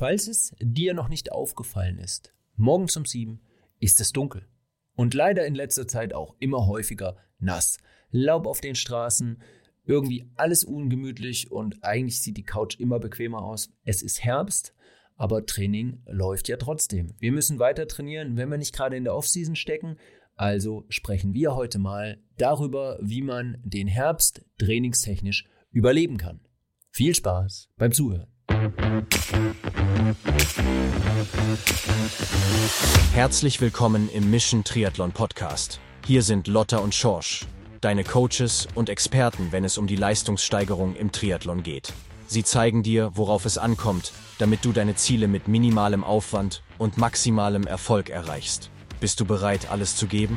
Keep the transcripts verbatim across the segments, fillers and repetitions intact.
Falls es dir noch nicht aufgefallen ist, morgens um sieben ist es dunkel. Und leider in letzter Zeit auch immer häufiger nass. Laub auf den Straßen, irgendwie alles ungemütlich und eigentlich sieht die Couch immer bequemer aus. Es ist Herbst, aber Training läuft ja trotzdem. Wir müssen weiter trainieren, wenn wir nicht gerade in der Offseason stecken. Also sprechen wir heute mal darüber, wie man den Herbst trainingstechnisch überleben kann. Viel Spaß beim Zuhören. Herzlich willkommen im Mission Triathlon Podcast. Hier sind Lotta und Schorsch, deine Coaches und Experten, wenn es um die Leistungssteigerung im Triathlon geht. Sie zeigen dir, worauf es ankommt, damit du deine Ziele mit minimalem Aufwand und maximalem Erfolg erreichst. Bist du bereit, alles zu geben?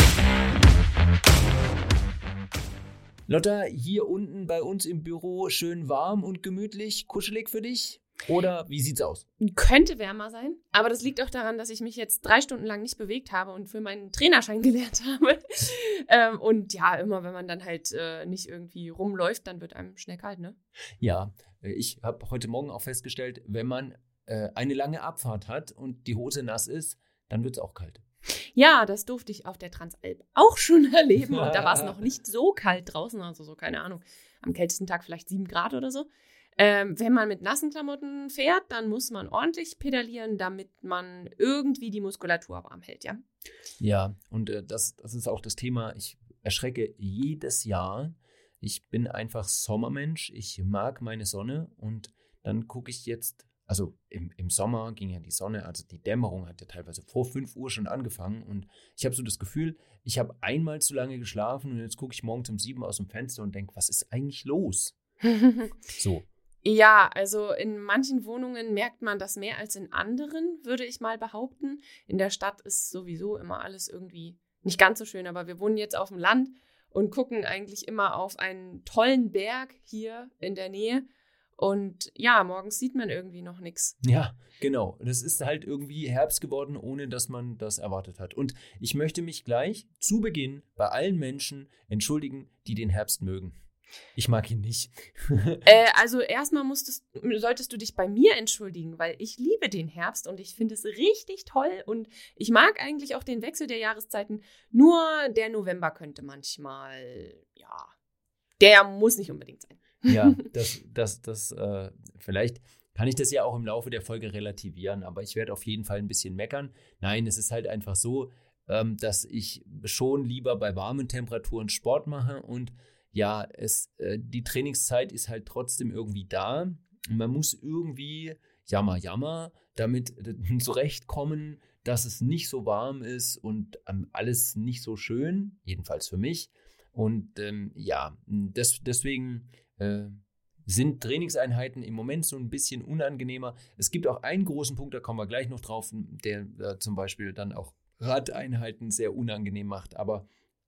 Lotta, hier unten bei uns im Büro schön warm und gemütlich, kuschelig für dich? Oder wie sieht's aus? Könnte wärmer sein, aber das liegt auch daran, dass ich mich jetzt drei Stunden lang nicht bewegt habe und für meinen Trainerschein gelernt habe. ähm, und ja, immer wenn man dann halt äh, nicht irgendwie rumläuft, dann wird einem schnell kalt, ne? Ja, ich habe heute Morgen auch festgestellt, wenn man äh, eine lange Abfahrt hat und die Hose nass ist, dann wird's auch kalt. Ja, das durfte ich auf der Transalp auch schon erleben und da war es noch nicht so kalt draußen, also so, keine Ahnung, am kältesten Tag vielleicht sieben Grad oder so. Ähm, wenn man mit nassen Klamotten fährt, dann muss man ordentlich pedalieren, damit man irgendwie die Muskulatur warm hält, ja? Ja, und äh, das, das ist auch das Thema, ich erschrecke jedes Jahr. Ich bin einfach Sommermensch, ich mag meine Sonne und dann gucke ich jetzt, also im, im Sommer ging ja die Sonne, also die Dämmerung hat ja teilweise vor fünf Uhr schon angefangen und ich habe so das Gefühl, ich habe einmal zu lange geschlafen und jetzt gucke ich morgens um sieben aus dem Fenster und denke, was ist eigentlich los? So. Ja, also in manchen Wohnungen merkt man das mehr als in anderen, würde ich mal behaupten. In der Stadt ist sowieso immer alles irgendwie nicht ganz so schön, aber wir wohnen jetzt auf dem Land und gucken eigentlich immer auf einen tollen Berg hier in der Nähe. Und ja, morgens sieht man irgendwie noch nichts. Ja, genau. Das ist halt irgendwie Herbst geworden, ohne dass man das erwartet hat. Und ich möchte mich gleich zu Beginn bei allen Menschen entschuldigen, die den Herbst mögen. Ich mag ihn nicht. äh, also erstmal musstest, solltest du dich bei mir entschuldigen, weil ich liebe den Herbst und ich finde es richtig toll und ich mag eigentlich auch den Wechsel der Jahreszeiten. Nur der November könnte manchmal, ja, der muss nicht unbedingt sein. Ja, das, das, das, äh, vielleicht kann ich das ja auch im Laufe der Folge relativieren, aber ich werde auf jeden Fall ein bisschen meckern. Nein, es ist halt einfach so, ähm, dass ich schon lieber bei warmen Temperaturen Sport mache und ja, es, äh, die Trainingszeit ist halt trotzdem irgendwie da. Man muss irgendwie, jammer, jammer, damit äh, zurechtkommen, dass es nicht so warm ist und ähm, alles nicht so schön, jedenfalls für mich. Und ähm, ja, des, deswegen äh, sind Trainingseinheiten im Moment so ein bisschen unangenehmer. Es gibt auch einen großen Punkt, da kommen wir gleich noch drauf, der äh, zum Beispiel dann auch Radeinheiten sehr unangenehm macht, aber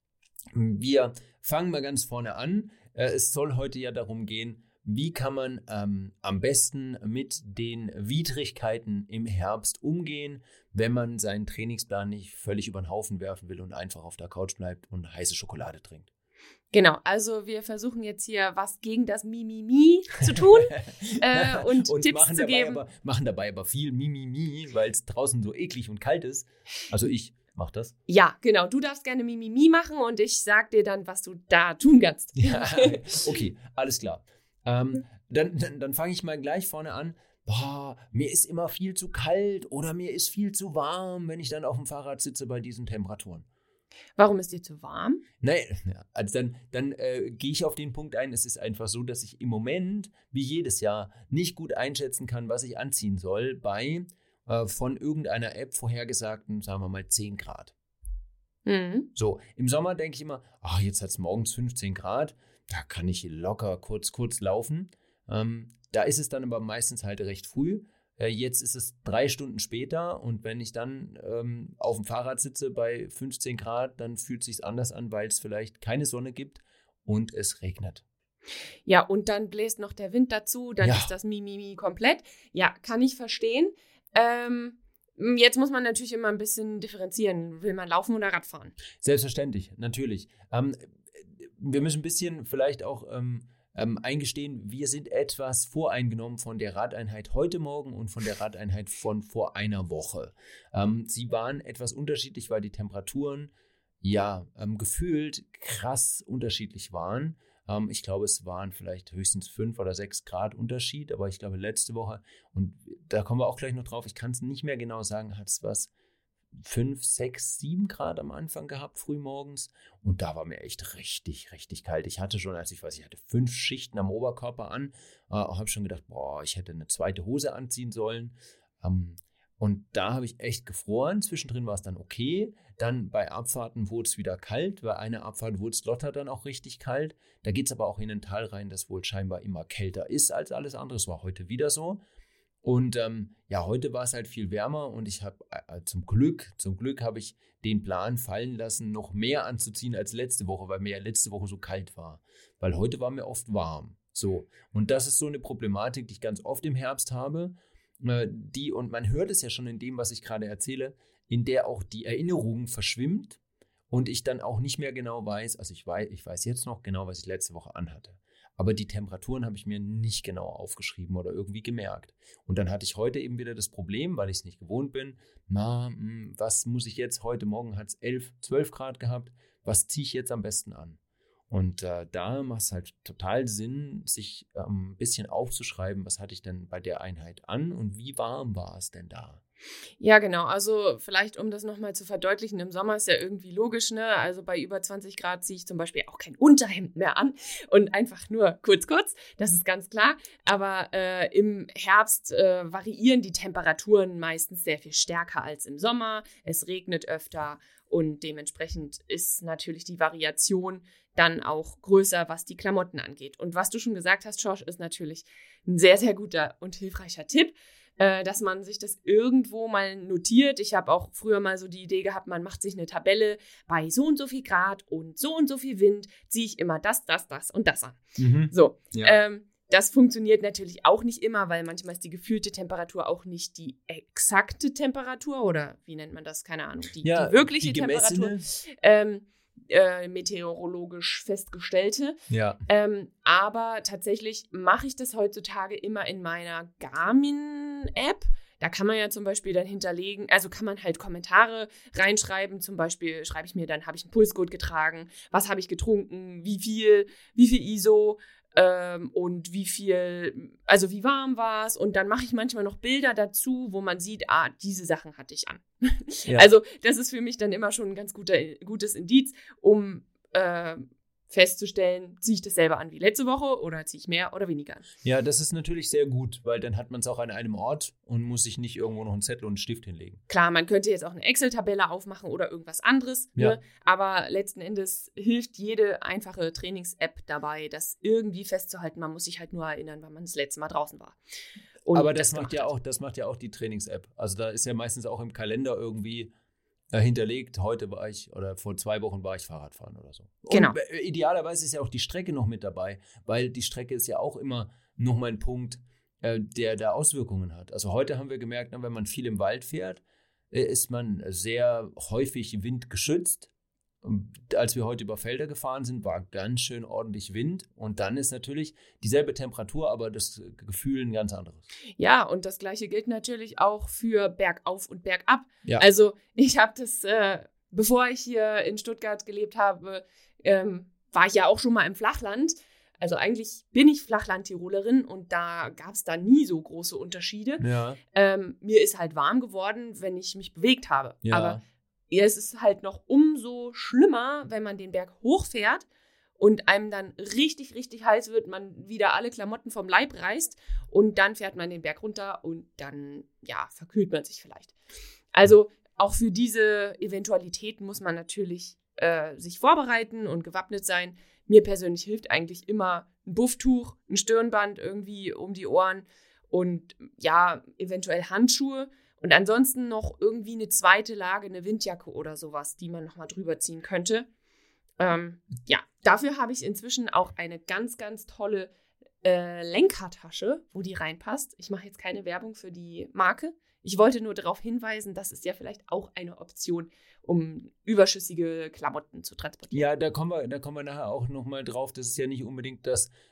wir fangen mal ganz vorne an. Es soll heute ja darum gehen, wie kann man ähm, am besten mit den Widrigkeiten im Herbst umgehen, wenn man seinen Trainingsplan nicht völlig über den Haufen werfen will und einfach auf der Couch bleibt und heiße Schokolade trinkt. Genau, also wir versuchen jetzt hier was gegen das Mimimi zu tun äh, und, und Tipps zu geben. Aber, machen dabei aber viel Mimimi, weil es draußen so eklig und kalt ist. Also ich mach das. Ja, genau. Du darfst gerne Mimimi machen und ich sag dir dann, was du da tun kannst. Ja, okay, alles klar. Ähm, dann dann, dann fange ich mal gleich vorne an. Boah, mir ist immer viel zu kalt oder mir ist viel zu warm, wenn ich dann auf dem Fahrrad sitze bei diesen Temperaturen. Warum ist dir zu warm? Nein, also dann, dann äh, gehe ich auf den Punkt ein. Es ist einfach so, dass ich im Moment, wie jedes Jahr, nicht gut einschätzen kann, was ich anziehen soll bei von irgendeiner App vorhergesagten, sagen wir mal, zehn Grad. Mhm. So, im Sommer denke ich immer, ach, jetzt hat es morgens fünfzehn Grad, da kann ich locker kurz, kurz laufen. Ähm, da ist es dann aber meistens halt recht früh. Äh, jetzt ist es drei Stunden später und wenn ich dann ähm, auf dem Fahrrad sitze bei fünfzehn Grad, dann fühlt es sich anders an, weil es vielleicht keine Sonne gibt und es regnet. Ja, und dann bläst noch der Wind dazu, dann ja. ist das Mimimi komplett. Ja, kann ich verstehen. Ähm, jetzt muss man natürlich immer ein bisschen differenzieren. Will man laufen oder Radfahren? Selbstverständlich, natürlich. Ähm, wir müssen ein bisschen vielleicht auch ähm, ähm, eingestehen, wir sind etwas voreingenommen von der Radeinheit heute Morgen und von der Radeinheit von vor einer Woche. Ähm, sie waren etwas unterschiedlich, weil die Temperaturen ja ähm, gefühlt krass unterschiedlich waren. Ähm, ich glaube, es waren vielleicht höchstens fünf oder sechs Grad Unterschied, aber ich glaube letzte Woche, und da kommen wir auch gleich noch drauf, ich kann es nicht mehr genau sagen, hat es was fünf, sechs, sieben Grad am Anfang gehabt, frühmorgens. Und da war mir echt richtig, richtig kalt. Ich hatte schon, als ich weiß, ich hatte fünf Schichten am Oberkörper an, äh, habe schon gedacht, boah, ich hätte eine zweite Hose anziehen sollen. Ähm, und da habe ich echt gefroren. Zwischendrin war es dann okay. Dann bei Abfahrten wurde es wieder kalt. Bei einer Abfahrt wurde es Lotter dann auch richtig kalt. Da geht es aber auch in ein Tal rein, das wohl scheinbar immer kälter ist als alles andere. Das war heute wieder so. Und ähm, ja, heute war es halt viel wärmer und ich habe äh, zum Glück, zum Glück habe ich den Plan fallen lassen, noch mehr anzuziehen als letzte Woche, weil mir ja letzte Woche so kalt war. Weil heute war mir oft warm. So. Und das ist so eine Problematik, die ich ganz oft im Herbst habe. Äh, die, und man hört es ja schon in dem, was ich gerade erzähle, in der auch die Erinnerung verschwimmt und ich dann auch nicht mehr genau weiß, also ich weiß, ich weiß jetzt noch genau, was ich letzte Woche anhatte. Aber die Temperaturen habe ich mir nicht genau aufgeschrieben oder irgendwie gemerkt. Und dann hatte ich heute eben wieder das Problem, weil ich es nicht gewohnt bin. Na, mh, was muss ich jetzt? Heute Morgen hat es elf, zwölf Grad gehabt. Was ziehe ich jetzt am besten an? Und äh, da macht es halt total Sinn, sich ähm, ein bisschen aufzuschreiben, was hatte ich denn bei der Einheit an und wie warm war es denn da? Ja, genau. Also vielleicht, um das nochmal zu verdeutlichen, im Sommer ist ja irgendwie logisch, ne? Also bei über zwanzig Grad ziehe ich zum Beispiel auch kein Unterhemd mehr an und einfach nur kurz, kurz. Das ist ganz klar. Aber äh, im Herbst äh, variieren die Temperaturen meistens sehr viel stärker als im Sommer. Es regnet öfter und dementsprechend ist natürlich die Variation dann auch größer, was die Klamotten angeht. Und was du schon gesagt hast, Josh, ist natürlich ein sehr, sehr guter und hilfreicher Tipp, dass man sich das irgendwo mal notiert. Ich habe auch früher mal so die Idee gehabt, man macht sich eine Tabelle, bei so und so viel Grad und so und so viel Wind ziehe ich immer das, das, das und das an. Mhm. So, ja. ähm, das funktioniert natürlich auch nicht immer, weil manchmal ist die gefühlte Temperatur auch nicht die exakte Temperatur oder wie nennt man das? Keine Ahnung, die, ja, die wirkliche die Temperatur. Ähm, Äh, meteorologisch festgestellte. Ja. Ähm, aber tatsächlich mache ich das heutzutage immer in meiner Garmin-App. Da kann man ja zum Beispiel dann hinterlegen, also kann man halt Kommentare reinschreiben. Zum Beispiel schreibe ich mir dann, habe ich einen Pulsgurt getragen, was habe ich getrunken, wie viel, wie viel I S O ähm, und wie viel, also wie warm war es. Und dann mache ich manchmal noch Bilder dazu, wo man sieht, ah, diese Sachen hatte ich an. Ja. Also das ist für mich dann immer schon ein ganz guter, gutes Indiz, um äh, festzustellen, ziehe ich das selber an wie letzte Woche oder ziehe ich mehr oder weniger an. Ja, das ist natürlich sehr gut, weil dann hat man es auch an einem Ort und muss sich nicht irgendwo noch einen Zettel und einen Stift hinlegen. Klar, man könnte jetzt auch eine Excel-Tabelle aufmachen oder irgendwas anderes, ja. ne? Aber letzten Endes hilft jede einfache Trainings-App dabei, das irgendwie festzuhalten. Man muss sich halt nur erinnern, wann man das letzte Mal draußen war. Und aber das, das macht ja auch, das macht ja auch die Trainings-App. Also da ist ja meistens auch im Kalender irgendwie äh, hinterlegt, heute war ich oder vor zwei Wochen war ich Fahrradfahren oder so. Genau. Und äh, idealerweise ist ja auch die Strecke noch mit dabei, weil die Strecke ist ja auch immer nochmal ein Punkt, äh, der da Auswirkungen hat. Also heute haben wir gemerkt, wenn man viel im Wald fährt, äh, ist man sehr häufig windgeschützt. Als wir heute über Felder gefahren sind, war ganz schön ordentlich Wind und dann ist natürlich dieselbe Temperatur, aber das Gefühl ein ganz anderes. Ja, und das Gleiche gilt natürlich auch für bergauf und bergab. Ja. Also ich habe das, äh, bevor ich hier in Stuttgart gelebt habe, ähm, war ich ja auch schon mal im Flachland. Also eigentlich bin ich Flachland-Tirolerin und da gab es da nie so große Unterschiede. Ja. Ähm, mir ist halt warm geworden, wenn ich mich bewegt habe. Ja. Aber ja, es ist halt noch umso schlimmer, wenn man den Berg hochfährt und einem dann richtig, richtig heiß wird, man wieder alle Klamotten vom Leib reißt und dann fährt man den Berg runter und dann, ja, verkühlt man sich vielleicht. Also auch für diese Eventualitäten muss man natürlich äh, sich vorbereiten und gewappnet sein. Mir persönlich hilft eigentlich immer ein Bufftuch, ein Stirnband irgendwie um die Ohren und ja, eventuell Handschuhe. Und ansonsten noch irgendwie eine zweite Lage, eine Windjacke oder sowas, die man nochmal drüber ziehen könnte. Ähm, ja, dafür habe ich inzwischen auch eine ganz, ganz tolle äh, Lenkertasche, wo die reinpasst. Ich mache jetzt keine Werbung für die Marke. Ich wollte nur darauf hinweisen, das ist ja vielleicht auch eine Option, um überschüssige Klamotten zu transportieren. Ja, da kommen wir, da kommen wir nachher auch nochmal drauf. Das ist ja nicht unbedingt das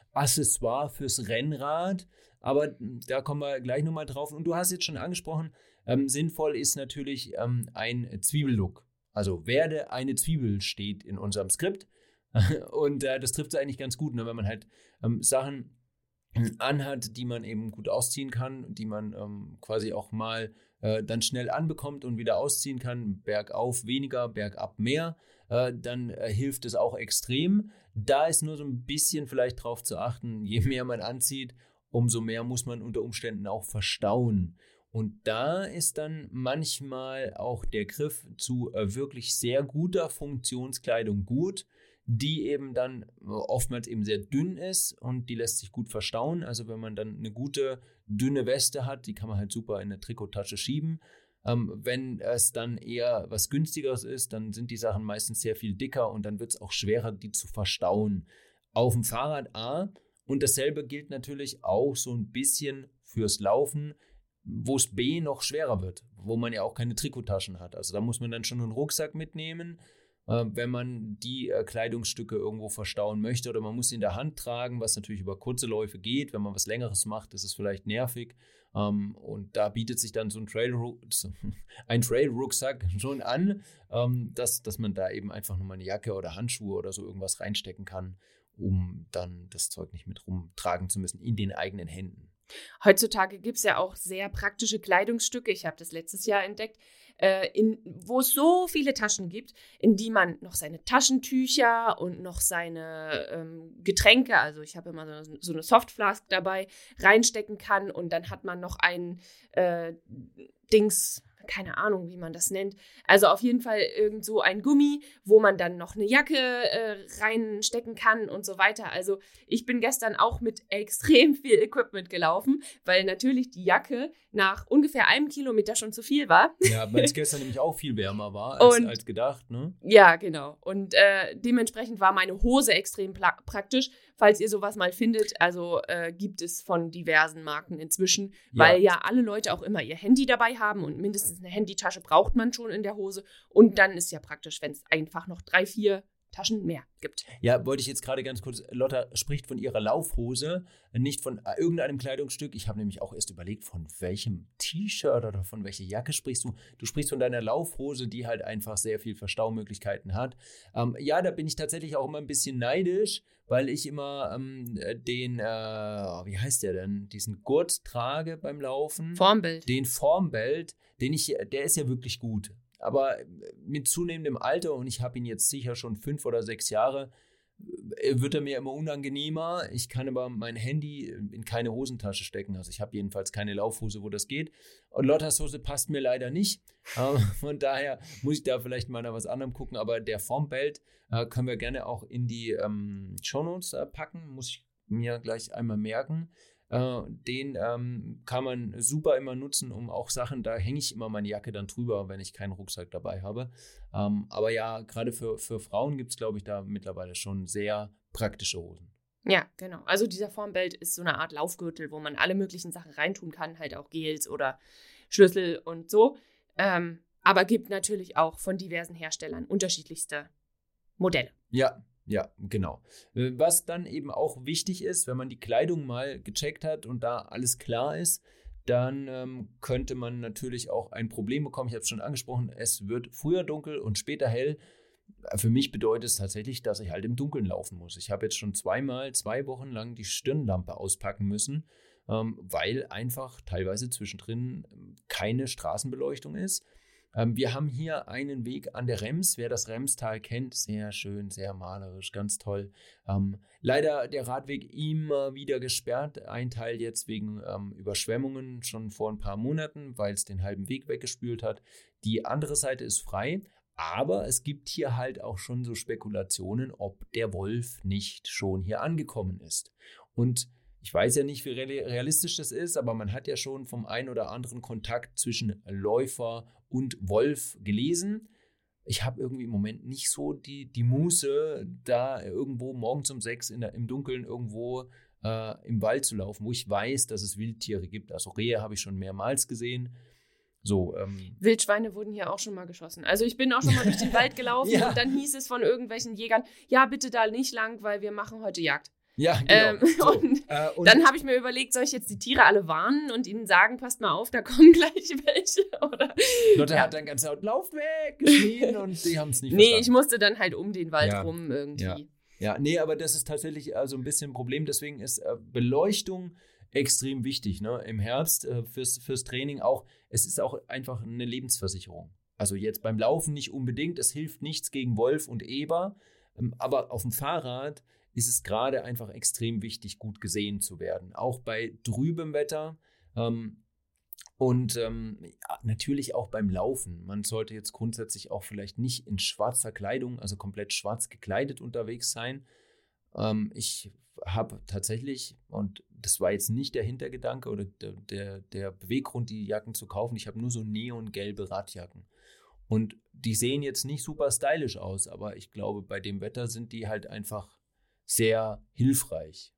Accessoire fürs Rennrad. Aber da kommen wir gleich nochmal drauf. Und du hast jetzt schon angesprochen, ähm, sinnvoll ist natürlich ähm, ein Zwiebellook. Also werde eine Zwiebel steht in unserem Skript. Und äh, das trifft es eigentlich ganz gut, ne? Wenn man halt ähm, Sachen anhat, die man eben gut ausziehen kann, die man ähm, quasi auch mal äh, dann schnell anbekommt und wieder ausziehen kann, bergauf weniger, bergab mehr, äh, dann äh, hilft es auch extrem. Da ist nur so ein bisschen vielleicht drauf zu achten, je mehr man anzieht, umso mehr muss man unter Umständen auch verstauen. Und da ist dann manchmal auch der Griff zu äh, wirklich sehr guter Funktionskleidung gut, die eben dann oftmals eben sehr dünn ist und die lässt sich gut verstauen. Also wenn man dann eine gute, dünne Weste hat, die kann man halt super in eine Trikottasche schieben. Ähm, wenn es dann eher was Günstigeres ist, dann sind die Sachen meistens sehr viel dicker und dann wird es auch schwerer, die zu verstauen. Auf dem Fahrrad A, und dasselbe gilt natürlich auch so ein bisschen fürs Laufen, wo es B noch schwerer wird, wo man ja auch keine Trikottaschen hat. Also da muss man dann schon einen Rucksack mitnehmen, wenn man die äh, Kleidungsstücke irgendwo verstauen möchte, oder man muss sie in der Hand tragen, was natürlich über kurze Läufe geht. Wenn man was Längeres macht, ist es vielleicht nervig. Ähm, und da bietet sich dann so ein Trail ein Trail-Rucksack schon an, ähm, dass, dass man da eben einfach nochmal eine Jacke oder Handschuhe oder so irgendwas reinstecken kann, um dann das Zeug nicht mit rumtragen zu müssen in den eigenen Händen. Heutzutage gibt es ja auch sehr praktische Kleidungsstücke. Ich habe das letztes Jahr entdeckt, äh, in, wo es so viele Taschen gibt, in die man noch seine Taschentücher und noch seine ähm, Getränke, also ich habe immer so, so eine Softflask dabei, reinstecken kann. Und dann hat man noch ein äh, Dings, keine Ahnung, wie man das nennt. Also auf jeden Fall irgend so ein Gummi, wo man dann noch eine Jacke äh, reinstecken kann und so weiter. Also ich bin gestern auch mit extrem viel Equipment gelaufen, weil natürlich die Jacke nach ungefähr einem Kilometer schon zu viel war. Ja, weil es gestern nämlich auch viel wärmer war als, und, als gedacht, ne? Ja, genau. Und äh, dementsprechend war meine Hose extrem pla- praktisch, falls ihr sowas mal findet. Also äh, gibt es von diversen Marken inzwischen, Ja. weil ja alle Leute auch immer ihr Handy dabei haben und mindestens eine Handytasche braucht man schon in der Hose. Und dann ist ja praktisch, wenn es einfach noch drei, vier Taschen mehr gibt. Ja, wollte ich jetzt gerade ganz kurz, Lotta spricht von ihrer Laufhose, nicht von irgendeinem Kleidungsstück. Ich habe nämlich auch erst überlegt, von welchem T-Shirt oder von welcher Jacke sprichst du. Du sprichst von deiner Laufhose, die halt einfach sehr viel Verstaumöglichkeiten hat. Ähm, ja, da bin ich tatsächlich auch immer ein bisschen neidisch, weil ich immer ähm, den, äh, wie heißt der denn, diesen Gurt trage beim Laufen. Formbelt. Den Formbelt, den ich, der ist ja wirklich gut. Aber mit zunehmendem Alter, und ich habe ihn jetzt sicher schon fünf oder sechs Jahre, wird er mir immer unangenehmer. Ich kann aber mein Handy in keine Hosentasche stecken. Also ich habe jedenfalls keine Laufhose, wo das geht. Und Lottas Hose passt mir leider nicht. Von daher muss ich da vielleicht mal nach was anderem gucken. Aber der Formbelt äh, können wir gerne auch in die ähm, Shownotes äh, packen. Muss ich mir gleich einmal merken. Uh, den ähm, kann man super immer nutzen, um auch Sachen, da hänge ich immer meine Jacke dann drüber, wenn ich keinen Rucksack dabei habe. Um, aber ja, gerade für, für Frauen gibt es, glaube ich, da mittlerweile schon sehr praktische Hosen. Ja, genau. Also dieser Formbelt ist so eine Art Laufgürtel, wo man alle möglichen Sachen reintun kann, halt auch Gels oder Schlüssel und so. Ähm, aber gibt natürlich auch von diversen Herstellern unterschiedlichste Modelle. Ja. Ja, genau. Was dann eben auch wichtig ist, wenn man die Kleidung mal gecheckt hat und da alles klar ist, dann ähm, könnte man natürlich auch ein Problem bekommen. Ich habe es schon angesprochen, es wird früher dunkel und später hell. Für mich bedeutet es tatsächlich, dass ich halt im Dunkeln laufen muss. Ich habe jetzt schon zweimal, zwei Wochen lang die Stirnlampe auspacken müssen, ähm, weil einfach teilweise zwischendrin keine Straßenbeleuchtung ist. Ähm, wir haben hier einen Weg an der Rems. Wer das Remstal kennt, sehr schön, sehr malerisch, ganz toll. Ähm, leider der Radweg immer wieder gesperrt. Ein Teil jetzt wegen ähm, Überschwemmungen schon vor ein paar Monaten, weil es den halben Weg weggespült hat. Die andere Seite ist frei, aber es gibt hier halt auch schon so Spekulationen, ob der Wolf nicht schon hier angekommen ist. Und ich weiß ja nicht, wie realistisch das ist, aber man hat ja schon vom einen oder anderen Kontakt zwischen Läufer und Wolf gelesen. Ich habe irgendwie im Moment nicht so die, die Muße, da irgendwo morgens um sechs in der, im Dunkeln irgendwo äh, im Wald zu laufen, wo ich weiß, dass es Wildtiere gibt. Also Rehe habe ich schon mehrmals gesehen. So, ähm. Wildschweine wurden hier auch schon mal geschossen. Also ich bin auch schon mal durch den Wald gelaufen Ja. Und dann hieß es von irgendwelchen Jägern, ja bitte da nicht lang, weil wir machen heute Jagd. Ja, genau. Ähm, so. und, äh, und dann habe ich mir überlegt, soll ich jetzt die Tiere alle warnen und ihnen sagen, passt mal auf, da kommen gleich welche? Oder? Lotte Ja. hat dann ganz laut, lauf weg, geschrien und die haben es nicht Nee, verstanden. ich musste dann halt um den Wald Ja. rum irgendwie. Ja. Ja, nee, aber das ist tatsächlich also ein bisschen ein Problem. Deswegen ist äh, Beleuchtung extrem wichtig, ne? Im Herbst äh, fürs, fürs Training auch. Es ist auch einfach eine Lebensversicherung. Also jetzt beim Laufen nicht unbedingt. Es hilft nichts gegen Wolf und Eber. Ähm, aber auf dem Fahrrad ist es gerade einfach extrem wichtig, gut gesehen zu werden. Auch bei trübem Wetter. Ähm, Und ähm, ja, natürlich auch beim Laufen. Man sollte jetzt grundsätzlich auch vielleicht nicht in schwarzer Kleidung, also komplett schwarz gekleidet unterwegs sein. Ähm, ich habe tatsächlich, und das war jetzt nicht der Hintergedanke oder der, der, der Beweggrund, die Jacken zu kaufen, ich habe nur so neongelbe Radjacken. Und die sehen jetzt nicht super stylisch aus, aber ich glaube, bei dem Wetter sind die halt einfach sehr hilfreich.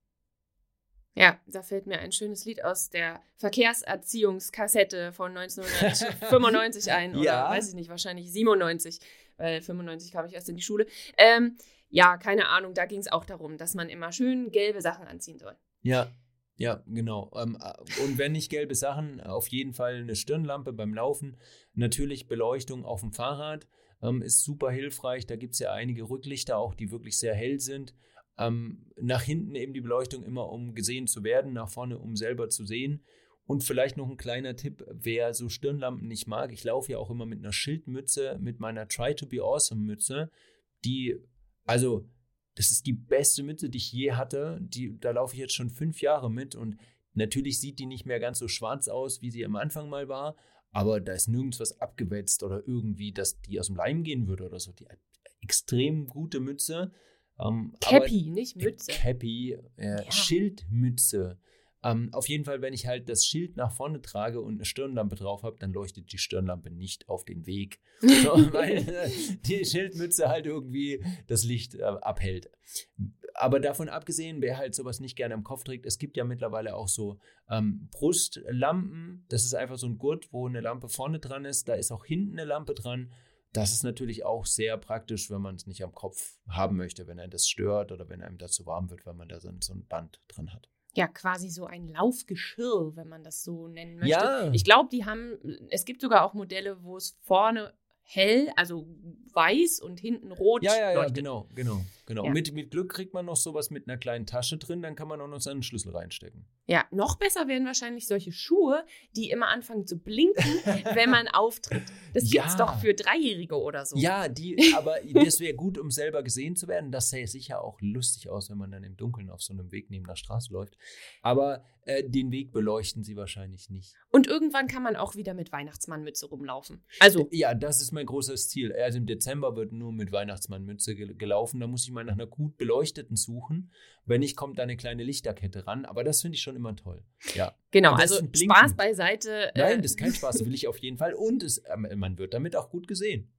Ja, da fällt mir ein schönes Lied aus der Verkehrserziehungskassette von neunzehnhundertfünfundneunzig ein. Oder Ja. weiß ich nicht, wahrscheinlich siebenundneunzig, weil fünfundneunzig kam ich erst in die Schule. Ähm, ja, keine Ahnung, da ging es auch darum, dass man immer schön gelbe Sachen anziehen soll. Ja, ja, genau. Ähm, und wenn nicht gelbe Sachen, auf jeden Fall eine Stirnlampe beim Laufen. Natürlich Beleuchtung auf dem Fahrrad ähm, ist super hilfreich. Da gibt es ja einige Rücklichter auch, die wirklich sehr hell sind. Ähm, nach hinten eben die Beleuchtung immer, um gesehen zu werden, nach vorne, um selber zu sehen. Und vielleicht noch ein kleiner Tipp, wer so Stirnlampen nicht mag. Ich laufe ja auch immer mit einer Schildmütze, mit meiner Try to be Awesome Mütze, die, also das ist die beste Mütze, die ich je hatte. Die, da laufe ich jetzt schon fünf Jahre mit und natürlich sieht die nicht mehr ganz so schwarz aus, wie sie am Anfang mal war, aber da ist nirgends was abgewetzt oder irgendwie, dass die aus dem Leim gehen würde oder so. Die extrem gute Mütze. Ähm, Cappy, nicht Mütze. Cappy, äh, Ja. Schildmütze. Ähm, auf jeden Fall, wenn ich halt das Schild nach vorne trage und eine Stirnlampe drauf habe, dann leuchtet die Stirnlampe nicht auf den Weg. So, weil äh, die Schildmütze halt irgendwie das Licht äh, abhält. Aber davon abgesehen, wer halt sowas nicht gerne am Kopf trägt, es gibt ja mittlerweile auch so ähm, Brustlampen. Das ist einfach so ein Gurt, wo eine Lampe vorne dran ist. Da ist auch hinten eine Lampe dran. Das ist natürlich auch sehr praktisch, wenn man es nicht am Kopf haben möchte, wenn einem das stört oder wenn einem das zu warm wird, weil man da so, so ein Band dran hat. Ja, quasi so ein Laufgeschirr, wenn man das so nennen möchte. Ja. Ich glaube, die haben, es gibt sogar auch Modelle, wo es vorne hell, also weiß und hinten rot Ja, ja, ja, leuchtet. genau, genau, genau. Ja. Mit, mit Glück kriegt man noch sowas mit einer kleinen Tasche drin, dann kann man auch noch seinen Schlüssel reinstecken. Ja, noch besser wären wahrscheinlich solche Schuhe, die immer anfangen zu blinken, wenn man auftritt. Das Ja. gibt's doch für Dreijährige oder so. Ja, die, aber das wäre gut, um selber gesehen zu werden. Das sähe sicher auch lustig aus, wenn man dann im Dunkeln auf so einem Weg neben der Straße läuft. Aber äh, den Weg beleuchten sie wahrscheinlich nicht. Und irgendwann kann man auch wieder mit Weihnachtsmannmütze rumlaufen. Also, Ja, das ist mein großes Ziel. Also im Dezember wird nur mit Weihnachtsmannmütze gel- gelaufen. Da muss ich mal nach einer gut beleuchteten suchen. Wenn nicht, kommt da eine kleine Lichterkette ran. Aber das finde ich schon immer toll. Ja. genau, Am also besten blinkend. Spaß beiseite. Nein, äh, das ist kein Spaß, will ich auf jeden Fall. Und es, ähm, man wird damit auch gut gesehen.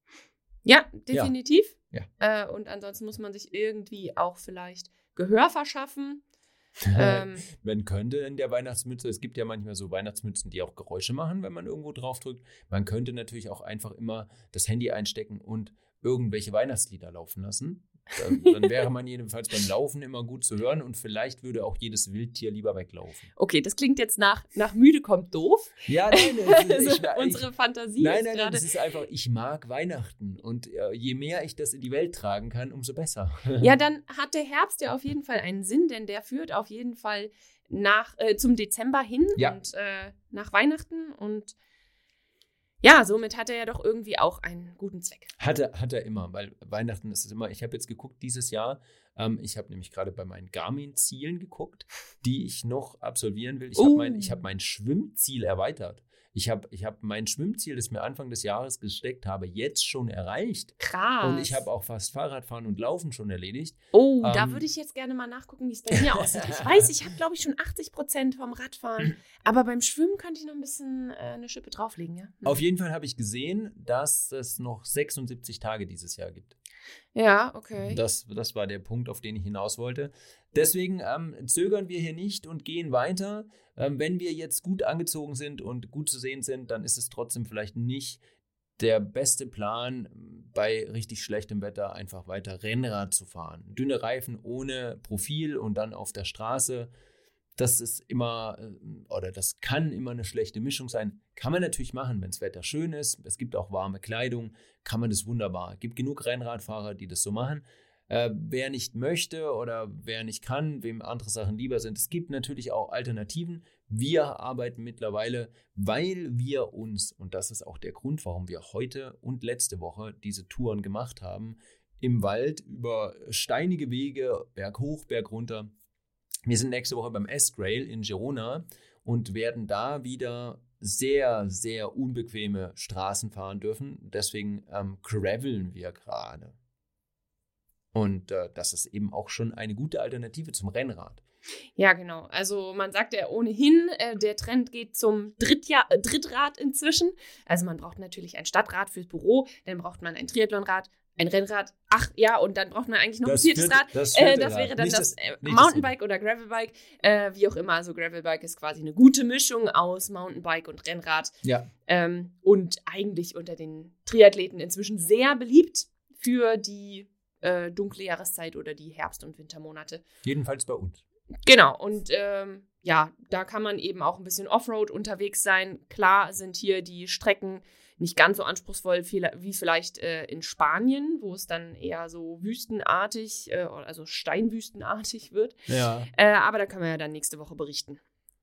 Ja, definitiv. Ja. Äh, und ansonsten muss man sich irgendwie auch vielleicht Gehör verschaffen. ähm, Man könnte in der Weihnachtsmütze, es gibt ja manchmal so Weihnachtsmützen, die auch Geräusche machen, wenn man irgendwo drauf drückt. Man könnte natürlich auch einfach immer das Handy einstecken und irgendwelche Weihnachtslieder laufen lassen. Dann, dann wäre man jedenfalls beim Laufen immer gut zu hören und vielleicht würde auch jedes Wildtier lieber weglaufen. okay, das klingt jetzt nach, nach müde kommt doof. Ja, nein, es ist, Also, ich, ich, unsere Fantasie nein, ist nein, nein, gerade. das ist einfach, ich mag Weihnachten und äh, je mehr ich das in die Welt tragen kann, umso besser. Ja, dann hat der Herbst ja auf jeden Fall einen Sinn, denn der führt auf jeden Fall nach, äh, zum Dezember hin Ja. und äh, nach Weihnachten. Und ja, somit hat er ja doch irgendwie auch einen guten Zweck. Hat er, hat er immer, weil Weihnachten ist es immer, ich habe jetzt geguckt dieses Jahr, ähm, ich habe nämlich gerade bei meinen Garmin-Zielen geguckt, die ich noch absolvieren will. Ich Oh. habe mein, ich hab mein Schwimmziel erweitert. Ich habe ich hab mein Schwimmziel, das ich mir Anfang des Jahres gesteckt habe, jetzt schon erreicht. Krass. Und ich habe auch fast Fahrradfahren und Laufen schon erledigt. Oh, da Ähm, würde ich jetzt gerne mal nachgucken, wie es bei mir aussieht. Ich weiß, ich habe, glaube ich, schon achtzig Prozent vom Radfahren. Aber beim Schwimmen könnte ich noch ein bisschen äh, eine Schippe drauflegen, ja? Auf jeden Fall habe ich gesehen, dass es noch sechsundsiebzig Tage dieses Jahr gibt. Ja, okay. Das, das war der Punkt, auf den ich hinaus wollte. Deswegen ähm, zögern wir hier nicht und gehen weiter. Ähm, wenn wir jetzt gut angezogen sind und gut zu sehen sind, dann ist es trotzdem vielleicht nicht der beste Plan, bei richtig schlechtem Wetter einfach weiter Rennrad zu fahren. Dünne Reifen ohne Profil und dann auf der Straße. Das ist immer, oder das kann immer eine schlechte Mischung sein. Kann man natürlich machen, wenn das Wetter schön ist. Es gibt auch warme Kleidung, kann man das wunderbar. Es gibt genug Rennradfahrer, die das so machen. Äh, wer nicht möchte oder wer nicht kann, wem andere Sachen lieber sind, es gibt natürlich auch Alternativen. Wir arbeiten mittlerweile, weil wir uns, und das ist auch der Grund, warum wir heute und letzte Woche diese Touren gemacht haben, im Wald über steinige Wege, Berg hoch, Berg runter. Wir sind nächste Woche beim S-Grail in Girona und werden da wieder sehr, sehr unbequeme Straßen fahren dürfen. Deswegen ähm, graveln wir gerade. Und äh, das ist eben auch schon eine gute Alternative zum Rennrad. Ja, genau. Also man sagt ja ohnehin, äh, der Trend geht zum Drittjahr, äh, Drittrad inzwischen. Also man braucht natürlich ein Stadtrad fürs Büro, dann braucht man ein Triathlonrad, ein Rennrad, ach ja, und dann braucht man eigentlich noch das ein viertes vierte, Rad. Das, äh, das Rad. wäre dann nicht das, das äh, Mountainbike das oder Gravelbike, äh, wie auch immer. Also Gravelbike ist quasi eine gute Mischung aus Mountainbike und Rennrad. Ja. Ähm, und eigentlich unter den Triathleten inzwischen sehr beliebt für die äh, dunkle Jahreszeit oder die Herbst- und Wintermonate. Jedenfalls bei uns. Genau, und ähm, ja, da kann man eben auch ein bisschen Offroad unterwegs sein. Klar sind hier die Strecken nicht ganz so anspruchsvoll wie vielleicht äh, in Spanien, wo es dann eher so wüstenartig, äh, also steinwüstenartig wird. Ja. Äh, aber da können wir ja dann nächste Woche berichten.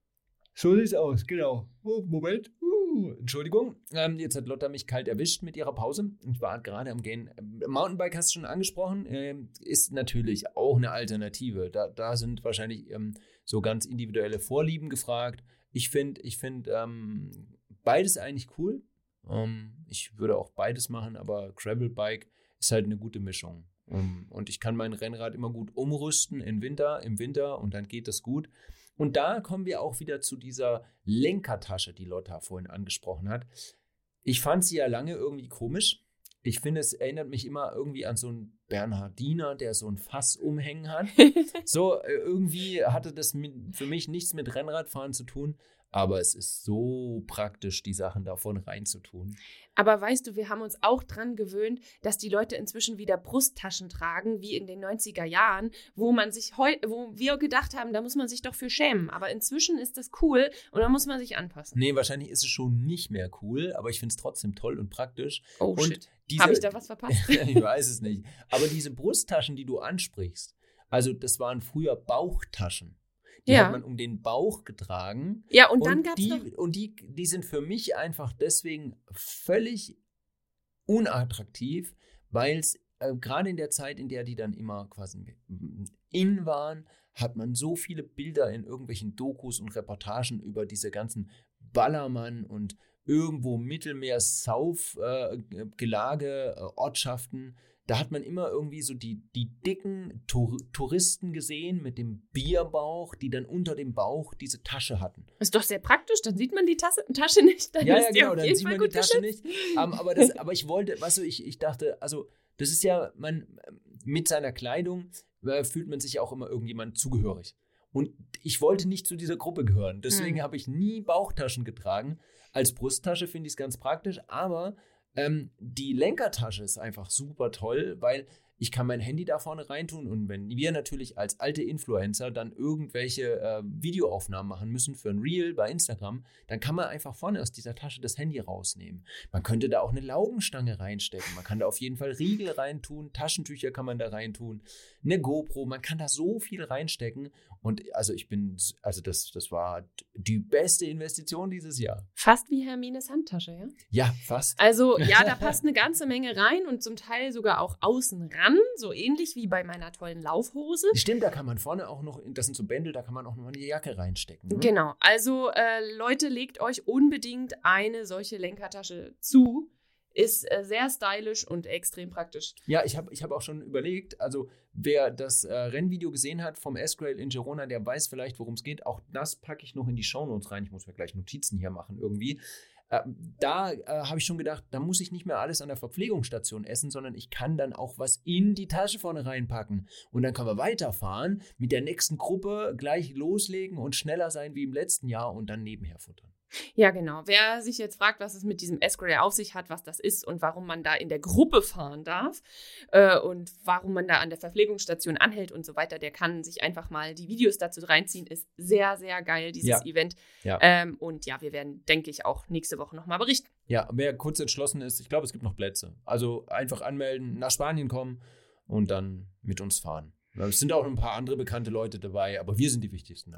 So sieht's aus, genau. Oh, Moment. Uh, Entschuldigung. Ähm, jetzt hat Lotta mich kalt erwischt mit ihrer Pause. Ich war gerade am Gehen. Mountainbike hast du schon angesprochen. Ähm, ist natürlich auch eine Alternative. Da, da sind wahrscheinlich ähm, so ganz individuelle Vorlieben gefragt. Ich finde ich find, ähm, beides eigentlich cool. Ähm, ich würde auch beides machen, aber Gravelbike ist halt eine gute Mischung. Um, und ich kann mein Rennrad immer gut umrüsten im Winter, im Winter und dann geht das gut. Und da kommen wir auch wieder zu dieser Lenkertasche, die Lotta vorhin angesprochen hat. Ich fand sie ja lange irgendwie komisch. Ich finde, es erinnert mich immer irgendwie an so einen Bernhardiner, der so ein Fass umhängen hat. So, irgendwie hatte das mit, für mich nichts mit Rennradfahren zu tun. Aber es ist so praktisch, die Sachen davon reinzutun. Aber weißt du, wir haben uns auch dran gewöhnt, dass die Leute inzwischen wieder Brusttaschen tragen, wie in den neunziger Jahren, wo man sich heu- wo wir gedacht haben, da muss man sich doch für schämen. Aber inzwischen ist das cool und da muss man sich anpassen. Nee, wahrscheinlich ist es schon nicht mehr cool, aber ich finde es trotzdem toll und praktisch. Oh und shit, habe ich da was verpasst? Ich weiß es nicht. Aber diese Brusttaschen, die du ansprichst, also das waren früher Bauchtaschen. Die ja. hat man um den Bauch getragen. Ja, und, und dann gab es noch... Und die, die sind für mich einfach deswegen völlig unattraktiv, weil es äh, gerade in der Zeit, in der die dann immer quasi in waren, hat man so viele Bilder in irgendwelchen Dokus und Reportagen über diese ganzen Ballermann und irgendwo Mittelmeer-Sauf-Gelage, äh, äh, Ortschaften. Da hat man immer irgendwie so die, die dicken Tour- Touristen gesehen mit dem Bierbauch, die dann unter dem Bauch diese Tasche hatten. Ist doch sehr praktisch, dann sieht man die Tasse, Tasche nicht. Dann ja, ist ja, die genau, auf dann jeden sieht Fall man die gut Tasche geschützt. nicht. Um, aber, das, aber ich wollte, weißt du, ich, ich dachte, also das ist ja, man mit seiner Kleidung äh, fühlt man sich ja auch immer irgendjemand zugehörig. Und ich wollte nicht zu dieser Gruppe gehören. Deswegen hm. habe ich nie Bauchtaschen getragen. Als Brusttasche finde ich es ganz praktisch, aber ähm, die Lenkertasche ist einfach super toll, weil ich kann mein Handy da vorne reintun und wenn wir natürlich als alte Influencer dann irgendwelche äh, Videoaufnahmen machen müssen für ein Reel bei Instagram, dann kann man einfach vorne aus dieser Tasche das Handy rausnehmen. Man könnte da auch eine Laugenstange reinstecken, man kann da auf jeden Fall Riegel reintun, Taschentücher kann man da reintun, eine GoPro, man kann da so viel reinstecken und also ich bin, also das, das war die beste Investition dieses Jahr. Fast wie Hermines Handtasche, ja? Ja, fast. Also ja, da passt eine ganze Menge rein und zum Teil sogar auch außen ran. So ähnlich wie bei meiner tollen Laufhose. Stimmt, da kann man vorne auch noch, das sind so Bändel, da kann man auch noch eine Jacke reinstecken. Ne? Genau, also äh, Leute, legt euch unbedingt eine solche Lenkertasche zu. Ist äh, sehr stylisch und extrem praktisch. Ja, ich habe ich hab auch schon überlegt, also wer das äh, Rennvideo gesehen hat vom S-Grail in Girona, der weiß vielleicht, worum es geht. Auch das packe ich noch in die Shownotes rein. Ich muss mir gleich Notizen hier machen irgendwie. Äh, da äh, habe ich schon gedacht, da muss ich nicht mehr alles an der Verpflegungsstation essen, sondern ich kann dann auch was in die Tasche vorne reinpacken. Und dann können wir weiterfahren, mit der nächsten Gruppe gleich loslegen und schneller sein wie im letzten Jahr und dann nebenher futtern. Ja, genau. Wer sich jetzt fragt, was es mit diesem S-Grail auf sich hat, was das ist und warum man da in der Gruppe fahren darf äh, und warum man da an der Verpflegungsstation anhält und so weiter, der kann sich einfach mal die Videos dazu reinziehen. Ist sehr, sehr geil, dieses Ja. Event. Ja. Ähm, und ja, wir werden, denke ich, auch nächste Woche nochmal berichten. Ja, wer kurz entschlossen ist, ich glaube, es gibt noch Plätze. Also einfach anmelden, nach Spanien kommen und dann mit uns fahren. Es sind auch ein paar andere bekannte Leute dabei, aber wir sind die wichtigsten.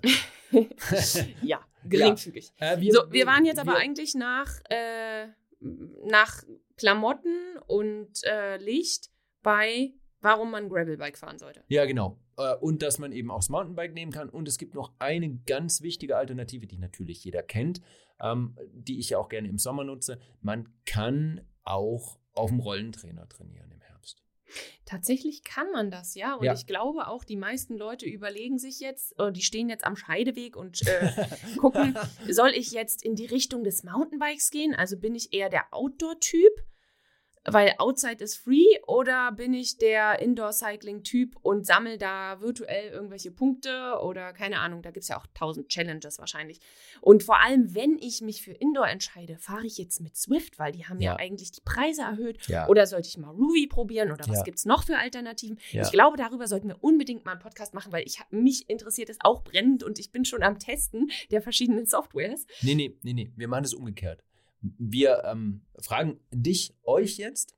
Ja, geringfügig. Ja. Äh, wir, so, wir waren jetzt aber wir, eigentlich nach, äh, nach Klamotten und äh, Licht bei, warum man Gravelbike fahren sollte. Ja, genau. Äh, und dass man eben auch das Mountainbike nehmen kann. Und es gibt noch eine ganz wichtige Alternative, die natürlich jeder kennt, ähm, die ich ja auch gerne im Sommer nutze. Man kann auch auf dem Rollentrainer trainieren im Herbst. Tatsächlich kann man das, ja. Und Ja. ich glaube auch, die meisten Leute überlegen sich jetzt, äh, die stehen jetzt am Scheideweg und äh, gucken, soll ich jetzt in die Richtung des Mountainbikes gehen? Also bin ich eher der Outdoor-Typ, weil Outside is free, oder bin ich der Indoor-Cycling-Typ und sammle da virtuell irgendwelche Punkte oder keine Ahnung, da gibt es ja auch tausend Challenges wahrscheinlich. Und vor allem, wenn ich mich für Indoor entscheide, fahre ich jetzt mit Zwift, weil die haben ja, Ja. eigentlich die Preise erhöht. Ja. Oder sollte ich mal Ruby probieren oder was Ja. gibt es noch für Alternativen? Ja. Ich glaube, darüber sollten wir unbedingt mal einen Podcast machen, weil ich hab, mich interessiert es auch brennend und ich bin schon am Testen der verschiedenen Softwares. Nee, nee, nee, nee. Wir machen es umgekehrt. Wir ähm, fragen dich, euch jetzt,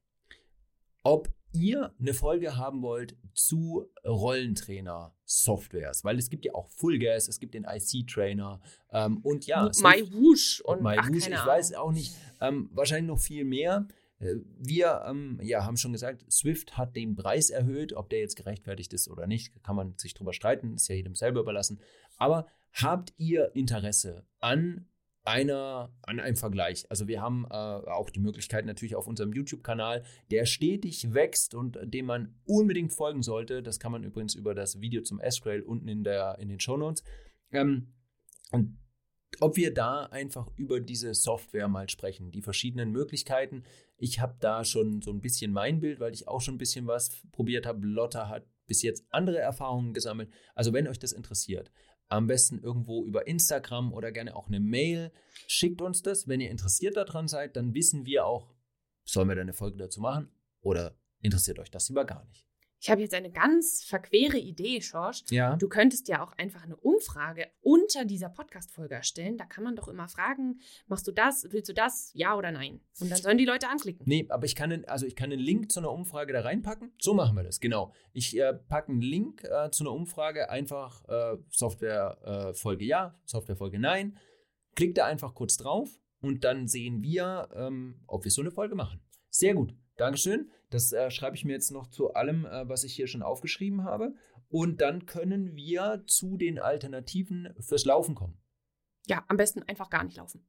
ob ihr eine Folge haben wollt zu Rollentrainer-Softwares. Weil es gibt ja auch Full Gas, es gibt den I C-Trainer ähm, und ja. MyWhoosh und, und My ach, Whoosh, keine ich Ahnung. weiß auch nicht, ähm, wahrscheinlich noch viel mehr. Äh, Wir ähm, ja, haben schon gesagt, Zwift hat den Preis erhöht. Ob der jetzt gerechtfertigt ist oder nicht, kann man sich drüber streiten, ist ja jedem selber überlassen. Aber habt ihr Interesse an einer, an einem Vergleich? Also wir haben äh, auch die Möglichkeit natürlich auf unserem YouTube-Kanal, der stetig wächst und dem man unbedingt folgen sollte. Das kann man übrigens über das Video zum S-Grail unten in, der, in den Shownotes. Ähm, und ob wir da einfach über diese Software mal sprechen, die verschiedenen Möglichkeiten. Ich habe da schon so ein bisschen mein Bild, weil ich auch schon ein bisschen was probiert habe. Lotta hat bis jetzt andere Erfahrungen gesammelt. Also wenn euch das interessiert, am besten irgendwo über Instagram oder gerne auch eine Mail. Schickt uns das. Wenn ihr interessiert daran seid, dann wissen wir auch, sollen wir da eine Folge dazu machen oder interessiert euch das lieber gar nicht. Ich habe jetzt eine ganz verquere Idee, Schorsch. Ja. Du könntest ja auch einfach eine Umfrage unter dieser Podcast-Folge erstellen. Da kann man doch immer fragen, machst du das, willst du das, ja oder nein? Und dann sollen die Leute anklicken. Nee, aber ich kann, den, also ich kann einen Link zu einer Umfrage da reinpacken. So machen wir das, genau. Ich äh, packe einen Link äh, zu einer Umfrage, einfach äh, Software-Folge äh, ja, Software-Folge nein. Klickt da einfach kurz drauf und dann sehen wir, ähm, ob wir so eine Folge machen. Sehr gut, Dankeschön. Das äh, schreibe ich mir jetzt noch zu allem, äh, was ich hier schon aufgeschrieben habe. Und dann können wir zu den Alternativen fürs Laufen kommen. Ja, am besten einfach gar nicht laufen.